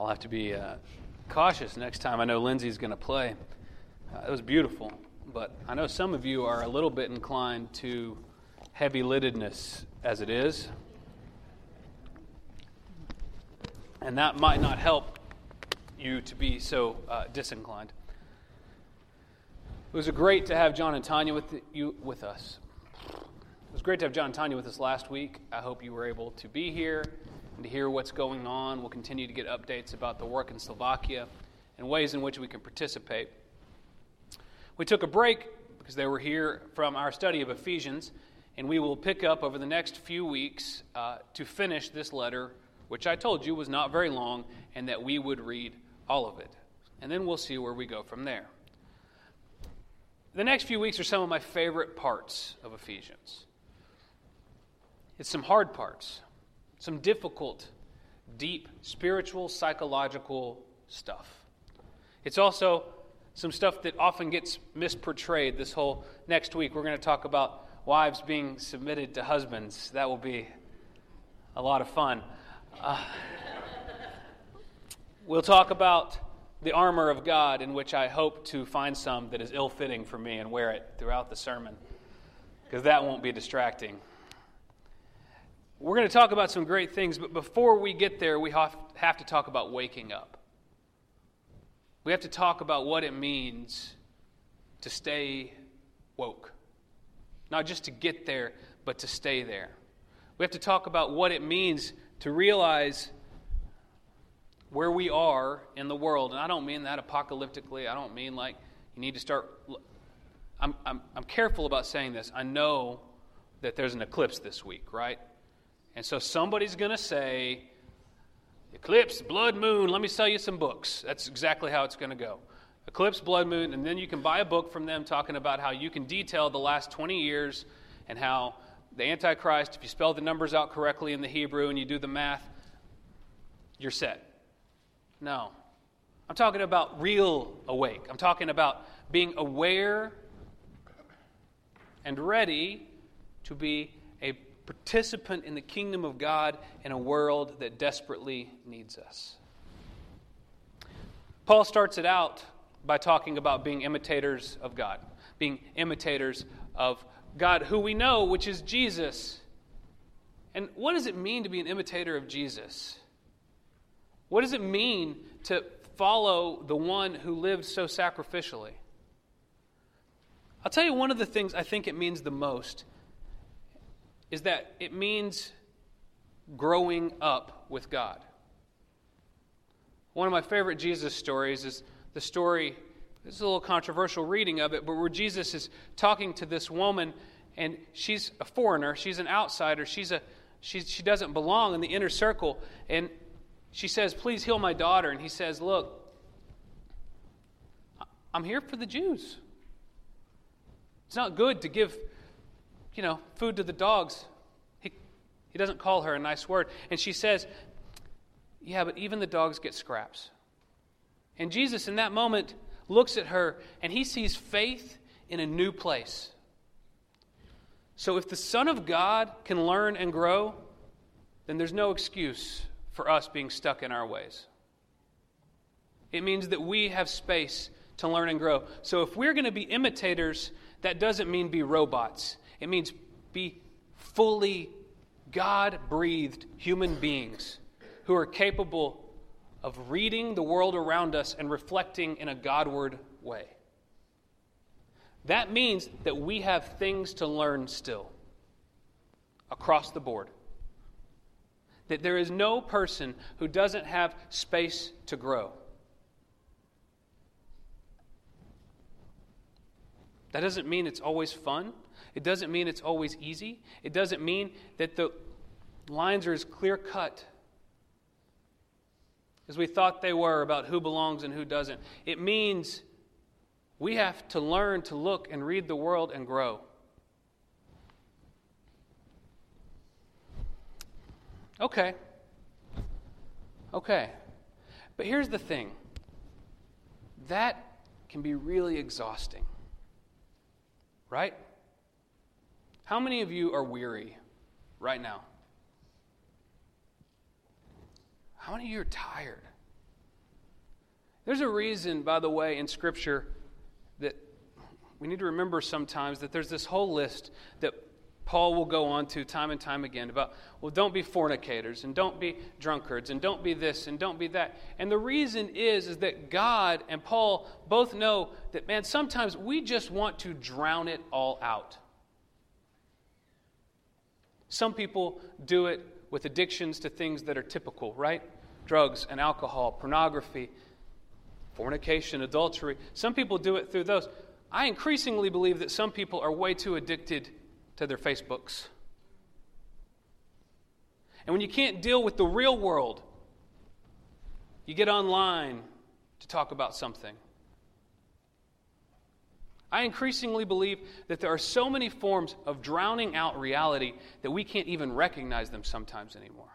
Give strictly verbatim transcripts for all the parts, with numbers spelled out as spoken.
I'll have to be uh, cautious next time. I know Lindsay's going to play. Uh, it was beautiful, but I know some of you are a little bit inclined to heavy-liddedness as it is, and that might not help you to be so uh, disinclined. It was great to have John and Tanya with the, you with us. It was great to have John and Tanya with us last week. I hope you were able to be here and to hear what's going on. We'll continue to get updates about the work in Slovakia and ways in which we can participate. We took a break because they were here from our study of Ephesians, and we will pick up over the next few weeks uh, to finish this letter, which I told you was not very long, and that we would read all of it. And then we'll see where we go from there. The next few weeks are some of my favorite parts of Ephesians. It's some hard parts, some difficult, deep, spiritual, psychological stuff. It's also some stuff that often gets misportrayed. This whole next week, we're going to talk about wives being submitted to husbands. That will be a lot of fun. Uh, we'll talk about the armor of God, in which I hope to find some that is ill-fitting for me and wear it throughout the sermon, because that won't be distracting. We're going to talk about some great things, but before we get there, we have to talk about waking up. We have to talk about what it means to stay woke. Not just to get there, but to stay there. We have to talk about what it means to realize where we are in the world. And I don't mean that apocalyptically. I don't mean like you need to start... I'm, I'm, I'm careful about saying this. I know that there's an eclipse this week, right? And so somebody's going to say, eclipse, blood moon, let me sell you some books. That's exactly how it's going to go. Eclipse, blood moon, and then you can buy a book from them talking about how you can detail the last twenty years and how the Antichrist, if you spell the numbers out correctly in the Hebrew and you do the math, you're set. No. I'm talking about real awake. I'm talking about being aware and ready to be a participant in the kingdom of God in a world that desperately needs us. Paul starts it out by talking about being imitators of God, being imitators of God, who we know, which is Jesus. And what does it mean to be an imitator of Jesus? What does it mean to follow the one who lived so sacrificially? I'll tell you one of the things I think it means the most is that it means growing up with God. One of my favorite Jesus stories is the story, this is a little controversial reading of it, but where Jesus is talking to this woman, and she's a foreigner, she's an outsider, she's a she, she doesn't belong in the inner circle, and she says, please heal my daughter. And he says, look, I'm here for the Jews. It's not good to give, you know, food to the dogs. He, he doesn't call her a nice word. And she says, yeah, but even the dogs get scraps. And Jesus in that moment looks at her and he sees faith in a new place. So if the Son of God can learn and grow, then there's no excuse for us being stuck in our ways. It means that we have space to learn and grow. So if we're going to be imitators, that doesn't mean be robots. It means be fully God-breathed human beings who are capable of reading the world around us and reflecting in a Godward way. That means that we have things to learn still, across the board. That there is no person who doesn't have space to grow. That doesn't mean it's always fun. It doesn't mean it's always easy. It doesn't mean that the lines are as clear-cut as we thought they were about who belongs and who doesn't. It means we have to learn to look and read the world and grow. Okay. Okay. But here's the thing. That can be really exhausting. Right? How many of you are weary right now? How many of you are tired There's a reason, by the way, in Scripture that we need to remember sometimes that there's this whole list that Paul will go on to time and time again about, well, don't be fornicators, and don't be drunkards, and don't be this, and don't be that. And the reason is, is that God and Paul both know that, man, sometimes we just want to drown it all out. Some people do it with addictions to things that are typical, right? Drugs and alcohol, pornography, fornication, adultery. Some people do it through those. I increasingly believe that some people are way too addicted to their Facebooks. And when you can't deal with the real world, you get online to talk about something. I increasingly believe that there are so many forms of drowning out reality that we can't even recognize them sometimes anymore.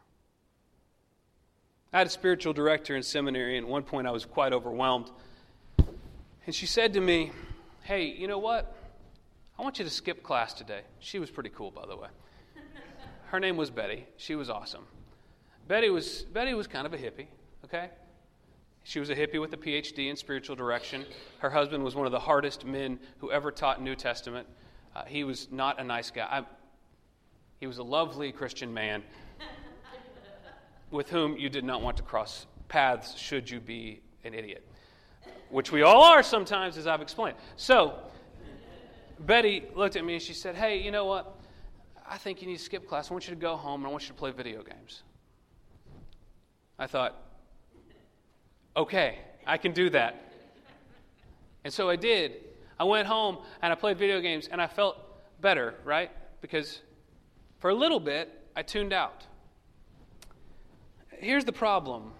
I had a spiritual director in seminary, and at one point I was quite overwhelmed. And she said to me, hey, you know what? I want you to skip class today. She was pretty cool, by the way. Her name was Betty. She was awesome. Betty was Betty was kind of a hippie, okay? She was a hippie with a P H D in spiritual direction. Her husband was one of the hardest men who ever taught New Testament. Uh, he was not a nice guy. I, he was a lovely Christian man with whom you did not want to cross paths should you be an idiot, which we all are sometimes, as I've explained. So, Betty looked at me and she said, hey, you know what? I think you need to skip class. I want you to go home and I want you to play video games. I thought, okay, I can do that. And so I did. I went home and I played video games and I felt better, right? Because for a little bit, I tuned out. Here's the problem.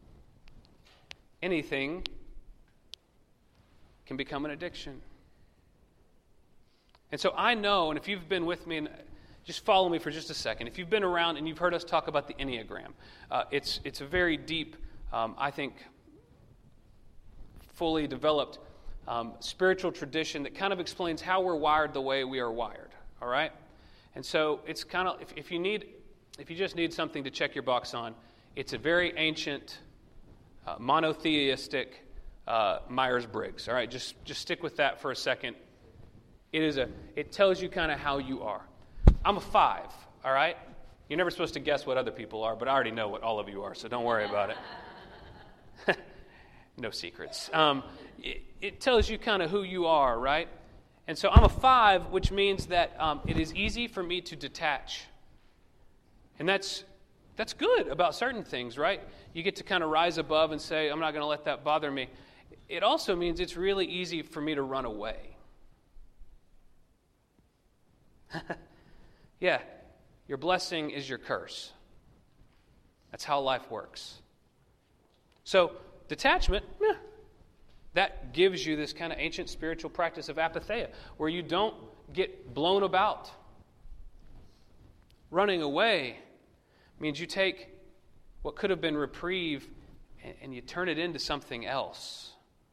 Anything can become an addiction. And so I know, and if you've been with me, and just follow me for just a second. If you've been around and you've heard us talk about the Enneagram, uh, it's it's a very deep, um, I think, fully developed um, spiritual tradition that kind of explains how we're wired the way we are wired. All right, and so it's kind of if, if you need, if you just need something to check your box on, it's a very ancient, uh, monotheistic uh, Myers-Briggs. All right, just just stick with that for a second. It is a. It tells you kind of how you are. I'm a five, all right? You're never supposed to guess what other people are, but I already know what all of you are, so don't worry about it. No secrets. Um, it, it tells you kind of who you are, right? And so I'm a five, which means that um, it is easy for me to detach. And that's that's good about certain things, right? You get to kind of rise above and say, I'm not going to let that bother me. It also means it's really easy for me to run away. Yeah, your blessing is your curse. That's how life works. So, detachment, yeah, that gives you this kind of ancient spiritual practice of apatheia, where you don't get blown about. Running away means you take what could have been reprieve and, and you turn it into something else.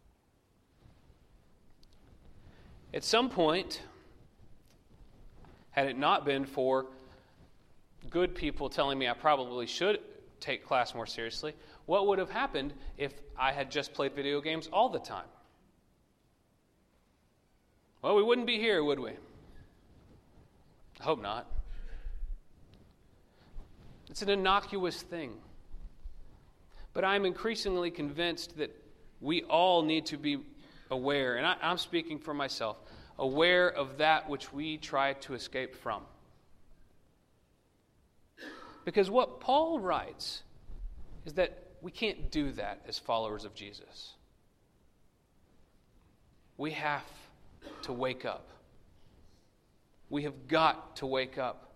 At some point, had it not been for good people telling me I probably should take class more seriously, what would have happened if I had just played video games all the time? Well, we wouldn't be here, would we? I hope not. It's an innocuous thing. But I'm increasingly convinced that we all need to be aware, and I, I'm speaking for myself, aware of that which we try to escape from. Because what Paul writes is that we can't do that as followers of Jesus. We have to wake up. We have got to wake up.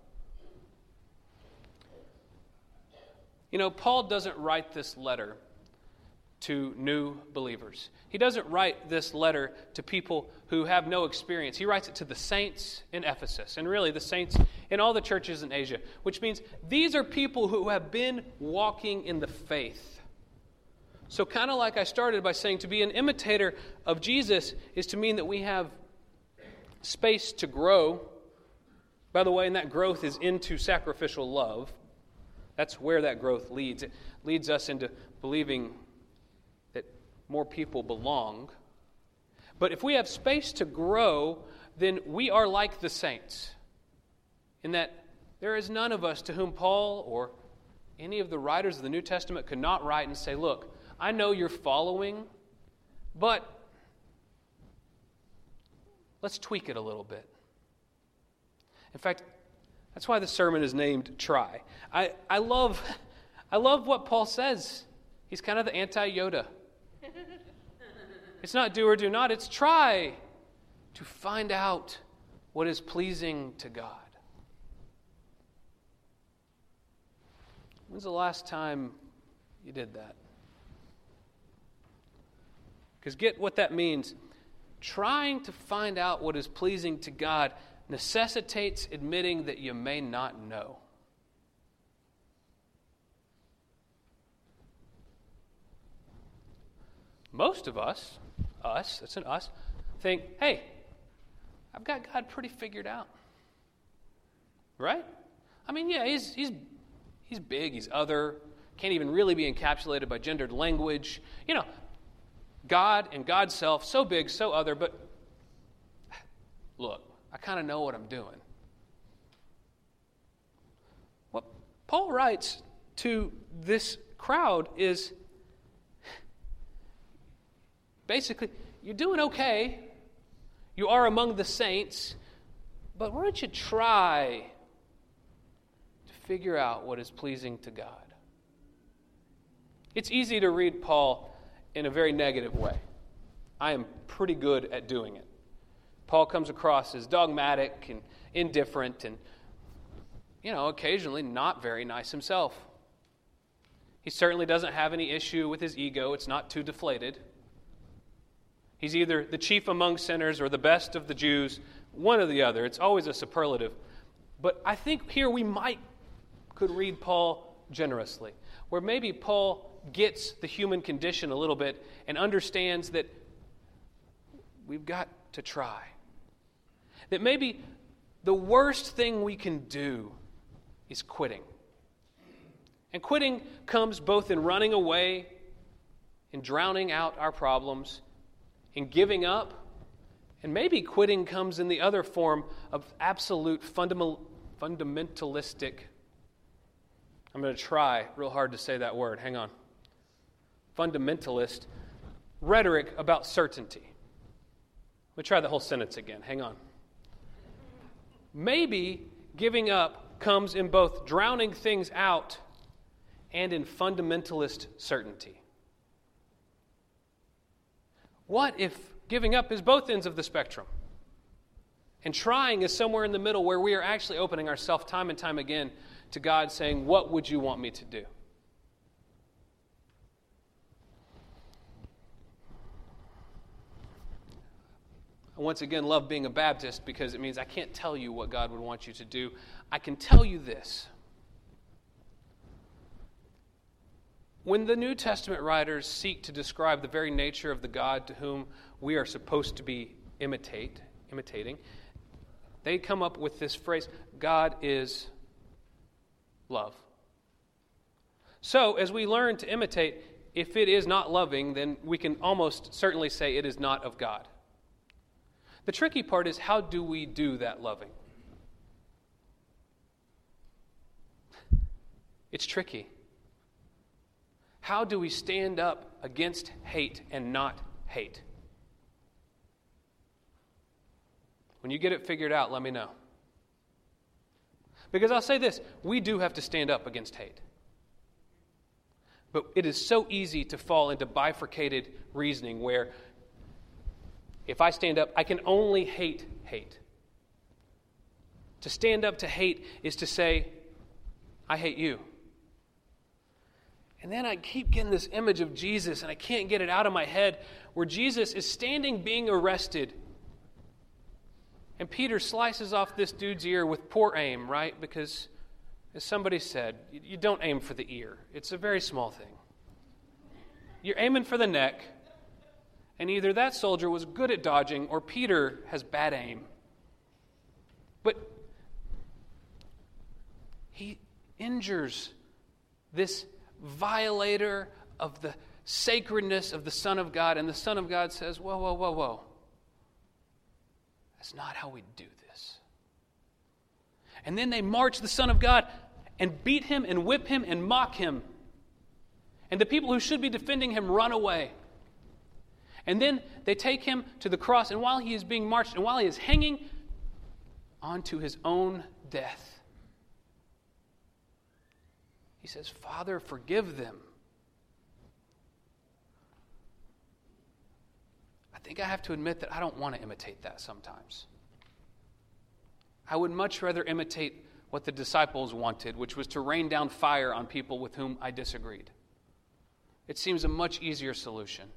You know, Paul doesn't write this letter to new believers. He doesn't write this letter to people who have no experience. He writes it to the saints in Ephesus, and really the saints in all the churches in Asia, which means these are people who have been walking in the faith. So kind of like I started by saying, to be an imitator of Jesus is to mean that we have space to grow. By the way, and that growth is into sacrificial love. That's where that growth leads. It leads us into believing that more people belong. But if we have space to grow, then we are like the saints, in that there is none of us to whom Paul or any of the writers of the New Testament could not write and say, look, I know you're following, but let's tweak it a little bit. In fact, that's why the sermon is named Try. I, I love I love what Paul says. He's kind of the anti-Yoda. It's not do or do not, it's try to find out what is pleasing to God. When's the last time you did that? Because get what that means. Trying to find out what is pleasing to God necessitates admitting that you may not know. Most of us, us, it's an us, think, hey, I've got God pretty figured out. Right? I mean, yeah, he's he's he's big, he's other, can't even really be encapsulated by gendered language. You know, God and God's self, so big, so other, but look, I kind of know what I'm doing. What Paul writes to this crowd is basically, you're doing okay. You are among the saints, but why don't you try to figure out what is pleasing to God? It's easy to read Paul in a very negative way. I am pretty good at doing it. Paul comes across as dogmatic and indifferent and, you know, occasionally not very nice himself. He certainly doesn't have any issue with his ego. It's not too deflated. He's either the chief among sinners or the best of the Jews, one or the other. It's always a superlative. But I think here we might could read Paul generously, where maybe Paul gets the human condition a little bit and understands that we've got to try. That maybe the worst thing we can do is quitting. And quitting comes both in running away, in drowning out our problems, in giving up, and maybe quitting comes in the other form of absolute fundamental, fundamentalistic. I'm going to try real hard to say that word. Hang on. Fundamentalist rhetoric about certainty. Let me try the whole sentence again. Hang on. Maybe giving up comes in both drowning things out and in fundamentalist certainty. What if giving up is both ends of the spectrum? And trying is somewhere in the middle where we are actually opening ourselves time and time again to God saying, what would you want me to do? I once again love being a Baptist because it means I can't tell you what God would want you to do. I can tell you this. When the New Testament writers seek to describe the very nature of the God to whom we are supposed to be imitate, imitating, they come up with this phrase, God is love. So, as we learn to imitate, if it is not loving, then we can almost certainly say it is not of God. The tricky part is, how do we do that loving? It's tricky. How do we stand up against hate and not hate? When you get it figured out, let me know. Because I'll say this, we do have to stand up against hate. But it is so easy to fall into bifurcated reasoning where if I stand up, I can only hate hate. To stand up to hate is to say, I hate you. And then I keep getting this image of Jesus, and I can't get it out of my head, where Jesus is standing being arrested. And Peter slices off this dude's ear with poor aim, right? Because, as somebody said, you don't aim for the ear. It's a very small thing. You're aiming for the neck, and either that soldier was good at dodging or Peter has bad aim. But he injures this violator of the sacredness of the Son of God, and the Son of God says, whoa, whoa, whoa, whoa. That's not how we do this. And then they march the Son of God and beat him and whip him and mock him. And the people who should be defending him run away. And then they take him to the cross, and while he is being marched, and while he is hanging onto his own death, he says, Father, forgive them. I think I have to admit that I don't want to imitate that sometimes. I would much rather imitate what the disciples wanted, which was to rain down fire on people with whom I disagreed. It seems a much easier solution.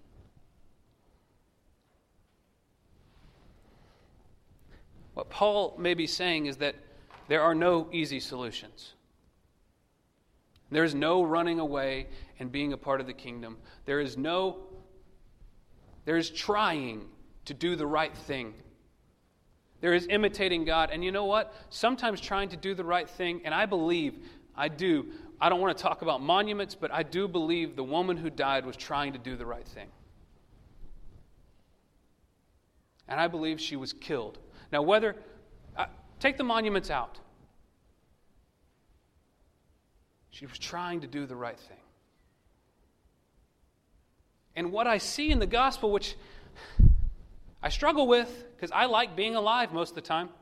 What Paul may be saying is that there are no easy solutions. There is no running away and being a part of the kingdom. There is no, there is trying to do the right thing. There is imitating God. And you know what? Sometimes trying to do the right thing, and I believe, I do, I don't want to talk about monuments, but I do believe the woman who died was trying to do the right thing. And I believe she was killed. Now, whether, uh, take the monuments out. She was trying to do the right thing. And what I see in the gospel, which I struggle with, because I like being alive most of the time,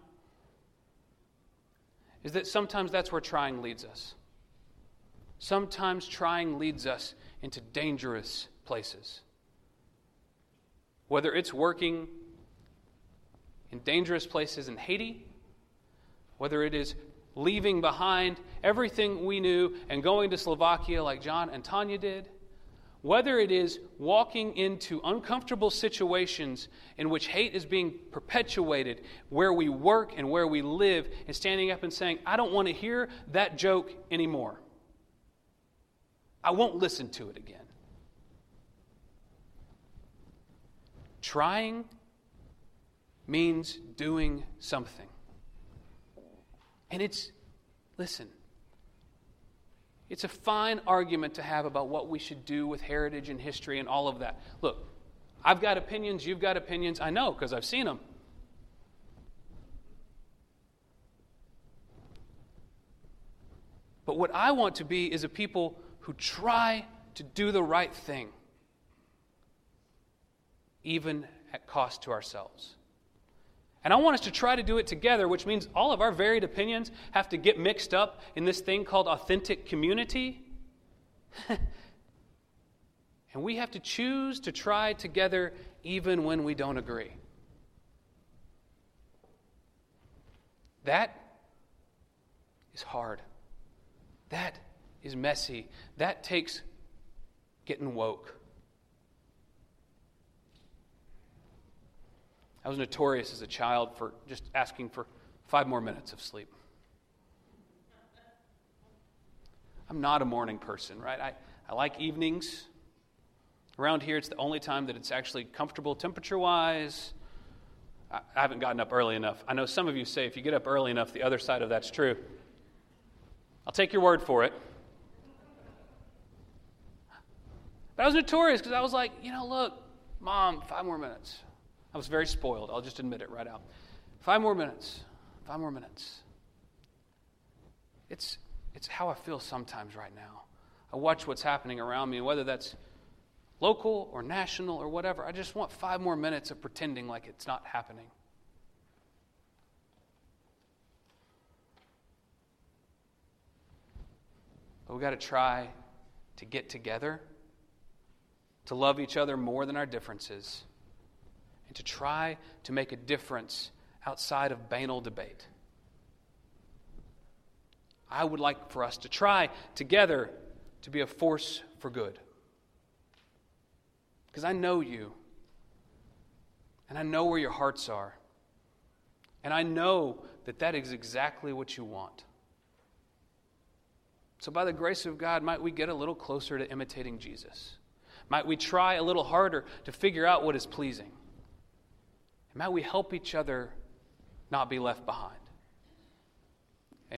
is that sometimes that's where trying leads us. Sometimes trying leads us into dangerous places. Whether it's working in dangerous places in Haiti, whether it is leaving behind everything we knew and going to Slovakia like John and Tanya did, whether it is walking into uncomfortable situations in which hate is being perpetuated where we work and where we live, and standing up and saying, I don't want to hear that joke anymore. I won't listen to it again. Trying means doing something. And it's, listen, it's a fine argument to have about what we should do with heritage and history and all of that. Look, I've got opinions, you've got opinions. I know because I've seen them. But what I want to be is a people who try to do the right thing, even at cost to ourselves. And I want us to try to do it together, which means all of our varied opinions have to get mixed up in this thing called authentic community. And we have to choose to try together even when we don't agree. That is hard. That is messy. That takes getting woke. I was notorious as a child for just asking for five more minutes of sleep. I'm not a morning person, right? I, I like evenings. Around here, it's the only time that it's actually comfortable temperature-wise. I, I haven't gotten up early enough. I know some of you say if you get up early enough, the other side of that's true. I'll take your word for it. But I was notorious because I was like, you know, look, Mom, five more minutes. I was very spoiled. I'll just admit it right out. Five more minutes. Five more minutes. It's it's how I feel sometimes right now. I watch what's happening around me, and whether that's local or national or whatever, I just want five more minutes of pretending like it's not happening. But we've got to try to get together, to love each other more than our differences, and to try to make a difference outside of banal debate. I would like for us to try together to be a force for good. Because I know you, and I know where your hearts are, and I know that that is exactly what you want. So by the grace of God, might we get a little closer to imitating Jesus? Might we try a little harder to figure out what is pleasing? And might we help each other not be left behind?